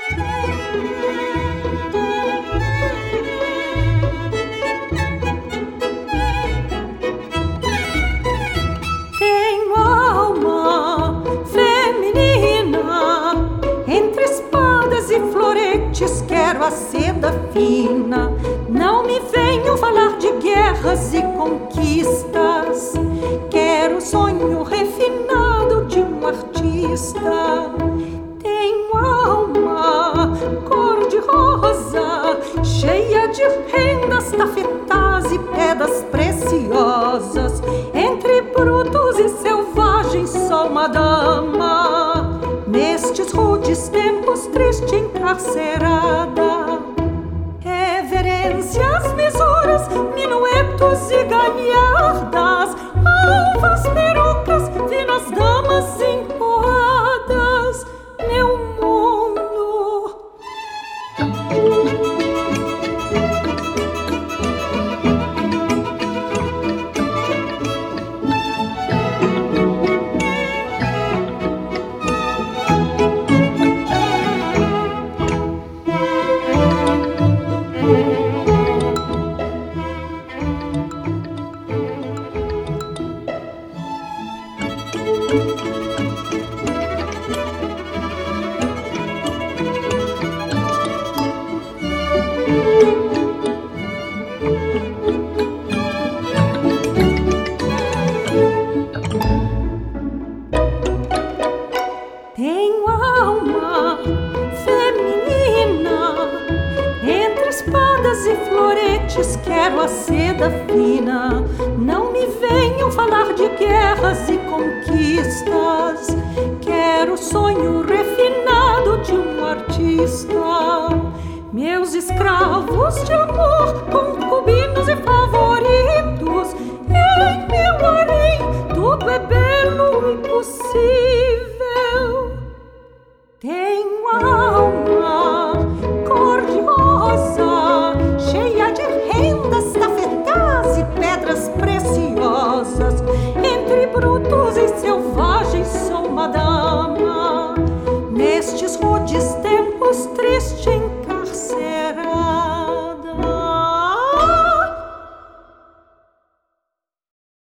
Tenho alma feminina, entre espadas e floretes quero a seda fina. Não me venham falar de guerras e conquistas, quero o sonho refinado de um artista. Tenho alma cor-de-rosa, cheia de rendas, tafetas e pedras preciosas. Entre brutos e selvagens sou uma dama, nestes rudes tempos triste encarcerada. Reverências, mesuras, minuetos e galhardas, alvas perucas, finas damas empoadas, meu mundo. Tenho alma feminina, entre espadas e floretes quero a seda fina. Não me venham falar de guerras e conquistas, quero o sonho refinado de um artista. Meus escravos de amor, concubinos e favoritos, em meu harém tudo é belo e possível.